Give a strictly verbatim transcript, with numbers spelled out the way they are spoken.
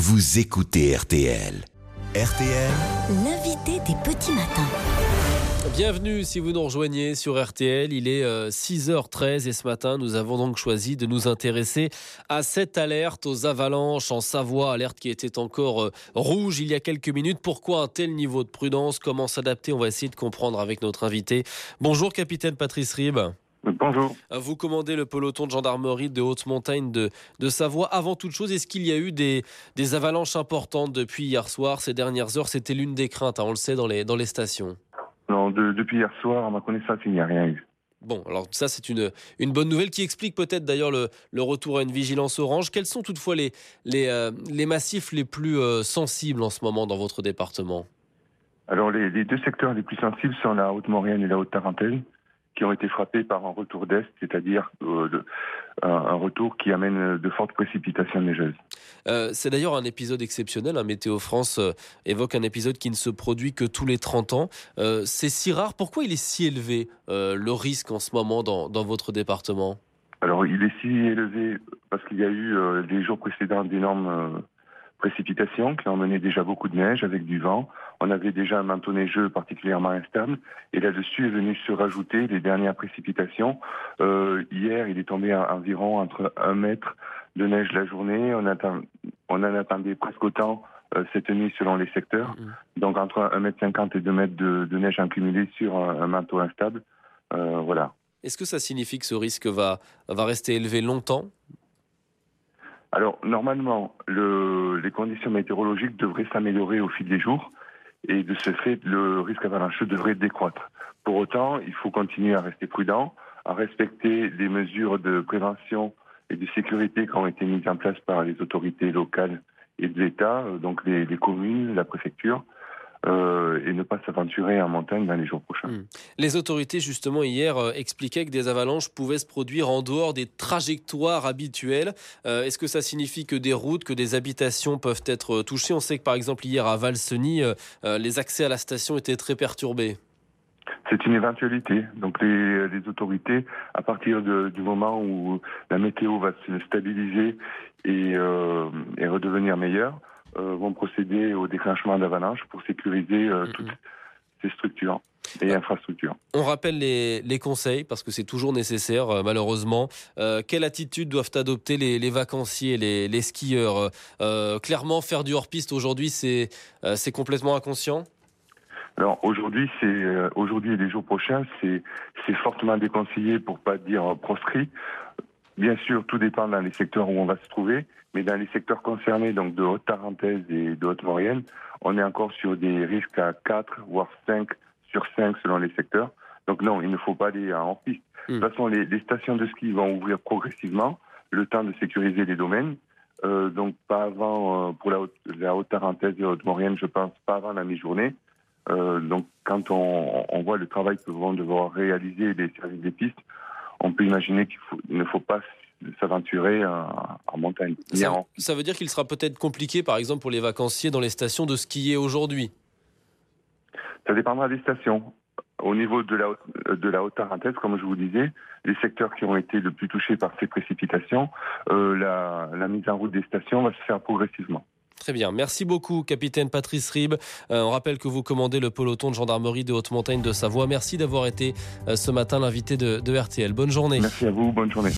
vous écoutez R T L. R T L, l'invité des petits matins. Bienvenue si vous nous rejoignez sur R T L, il est euh, six heures treize et ce matin nous avons donc choisi de nous intéresser à cette alerte aux avalanches en Savoie, alerte qui était encore euh, rouge il y a quelques minutes. Pourquoi un tel niveau de prudence? Comment s'adapter? On va essayer de comprendre avec notre invité. Bonjour capitaine Patrice Ribes. Bonjour. Vous commandez le peloton de gendarmerie de haute montagne de, de Savoie. Avant toute chose, est-ce qu'il y a eu des, des avalanches importantes depuis hier soir, ces dernières heures? C'était l'une des craintes, hein, on le sait, dans les, dans les stations. Non, de, depuis hier soir, à ma connaissance, il n'y a rien eu. Bon, alors ça c'est une, une bonne nouvelle qui explique peut-être d'ailleurs le, le retour à une vigilance orange. Quels sont toutefois les, les, euh, les massifs les plus euh, sensibles en ce moment dans votre département? Alors les, les deux secteurs les plus sensibles sont la Haute-Maurienne et la Haute-Tarentaise, qui ont été frappés par un retour d'est, c'est-à-dire euh, de, un, un retour qui amène de fortes précipitations neigeuses. Euh, c'est d'ailleurs un épisode exceptionnel. Hein. Météo France euh, évoque un épisode qui ne se produit que tous les trente ans. Euh, c'est si rare. Pourquoi il est si élevé, euh, le risque en ce moment dans, dans votre département? Alors il est si élevé parce qu'il y a eu euh, les jours précédents d'énormes euh, précipitations qui ont mené déjà beaucoup de neige avec du vent. On avait déjà un manteau neigeux particulièrement instable et là-dessus est venu se rajouter les dernières précipitations. Euh, hier, il est tombé à environ entre un mètre de neige la journée. On, attend, on en attendait presque autant euh, cette nuit selon les secteurs. Mmh. Donc entre un mètre cinquante et deux mètres de, de neige accumulée sur un, un manteau instable. Euh, voilà. Est-ce que ça signifie que ce risque va, va rester élevé longtemps ? Alors, normalement, le, les conditions météorologiques devraient s'améliorer au fil des jours et de ce fait, le risque avalancheux devrait décroître. Pour autant, il faut continuer à rester prudent, à respecter les mesures de prévention et de sécurité qui ont été mises en place par les autorités locales et de l'État, donc les, les communes, la préfecture, Euh, et ne pas s'aventurer en montagne dans les jours prochains. Mmh. Les autorités, justement, hier, euh, expliquaient que des avalanches pouvaient se produire en dehors des trajectoires habituelles. Euh, est-ce que ça signifie que des routes, que des habitations peuvent être touchées? On sait que, par exemple, hier, à Valseny, euh, euh, les accès à la station étaient très perturbés. C'est une éventualité. Donc les, les autorités, à partir de, du moment où la météo va se stabiliser et, euh, et redevenir meilleure, Euh, vont procéder au déclenchement d'avalanches pour sécuriser euh, mmh. toutes ces structures et euh, infrastructures. On rappelle les, les conseils, parce que c'est toujours nécessaire, euh, malheureusement. Euh, quelle attitude doivent adopter les, les vacanciers, les, les skieurs euh, Clairement, faire du hors-piste aujourd'hui, c'est, euh, c'est complètement inconscient? Alors aujourd'hui, c'est euh, aujourd'hui et les jours prochains, c'est, c'est fortement déconseillé, pour pas dire proscrit. Bien sûr, tout dépend dans les secteurs où on va se trouver, mais dans les secteurs concernés, donc de Haute-Tarentaise et de Haute-Maurienne, on est encore sur des risques à quatre, voire cinq sur cinq selon les secteurs. Donc non, il ne faut pas aller en hors-piste. Mmh. De toute façon, les, les stations de ski vont ouvrir progressivement, le temps de sécuriser les domaines. Euh, donc pas avant, euh, pour la, Haute, la Haute-Tarentaise et Haute-Maurienne, je pense, pas avant la mi-journée. Euh, donc quand on, on voit le travail que vont devoir réaliser les services des pistes, on peut imaginer qu'il faut, il ne faut pas s'aventurer en, en montagne. Ça, ça veut dire qu'il sera peut-être compliqué, par exemple, pour les vacanciers dans les stations de skier aujourd'hui? Ça dépendra des stations. Au niveau de la, de la Haute-Tarentaise, comme je vous disais, les secteurs qui ont été le plus touchés par ces précipitations, euh, la, la mise en route des stations va se faire progressivement. Très bien. Merci beaucoup, capitaine Patrice Ribes. Euh, on rappelle que vous commandez le peloton de gendarmerie de haute montagne de Savoie. Merci d'avoir été euh, ce matin l'invité de, de R T L. Bonne journée. Merci à vous. Bonne journée.